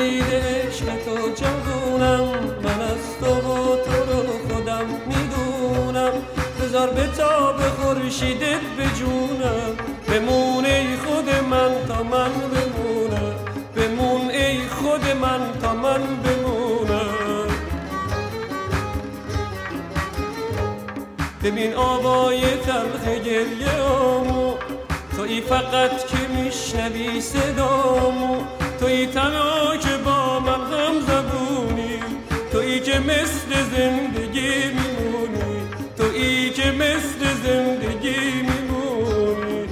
خورشید عشق تو جوونم، من از تو و تو رو خودم میدونم. بذار بتاب خورشیدت به جونم، بمون ای خود من تا من بمونم، بمون ای خود من تا من بمونم. ببین آوای تلخ گریه آمو، تویی فقط که میشنوی صدامو، تویی تنها که با من هم زبونی، تویی که مثل زندگی میمونی، تویی که مثل زندگی میمونی.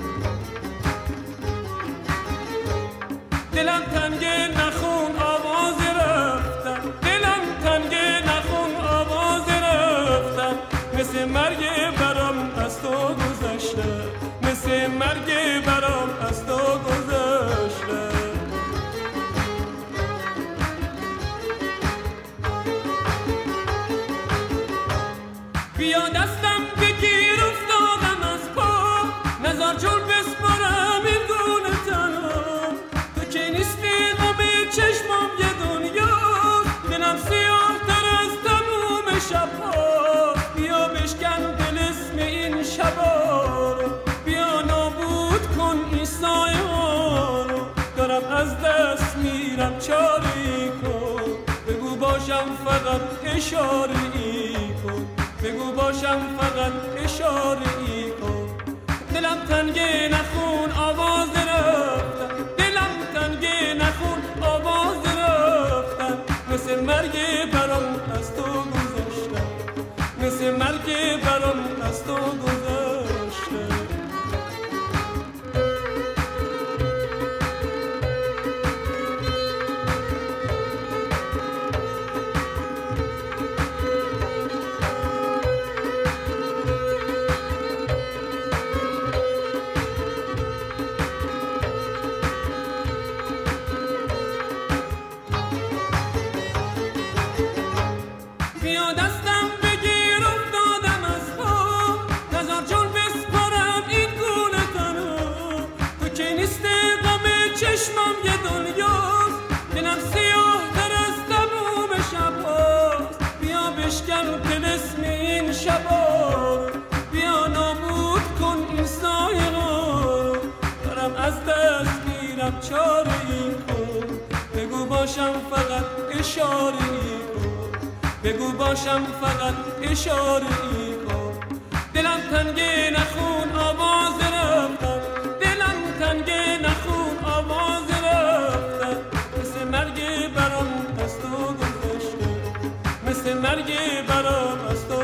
دلم تنگه نخون آواز رفتن، دلم تنگه نخون آواز رفتن، مثل مرگ برام از تو گذشته، مثل مرگ برام از تو گذشته. بیا دستم بگیر افتادم از پا، نزار جول بسپارم این گونه تنها. تو که نیستی غم چشمام یه دنیا، دلم سیاه تر از تموم شبها. بیا بشکن دل اسم این شبا رو، بیا نابود کن این سایه ها رو. دارم از دست میرم چاری کن، بگو باشم فقط اشاره ای کن، بگو باشم فقط اشاره ای کن. دلم تنگه نخون آواز رفتن، دلم تنگه نخون آواز رفتن، مثل مرگ برام از تو گذشتن، مثل مرگ برام از تو گذشتن. بیا دستم بگیر افتادم از پا، نزار جون بسپارم این گونه تنها. تو که نیستی غم چشمم یه دنیاست، دلم سیاه تر از تموم شبهاست. بیا بشکن طلسم این شبا رو، بیا نابود کن این سایه ها رو. دارم از دست میرم چاره ای کن، بگو باشم فقط اشاره ای کن، بگو باشم فقط اشاره ای کن. دلم تنگه نخون آواز رفتن، دلم تنگه نخون آواز رفتن، مثل مرگ برام از تو گذشته، مثل مرگ برام از تو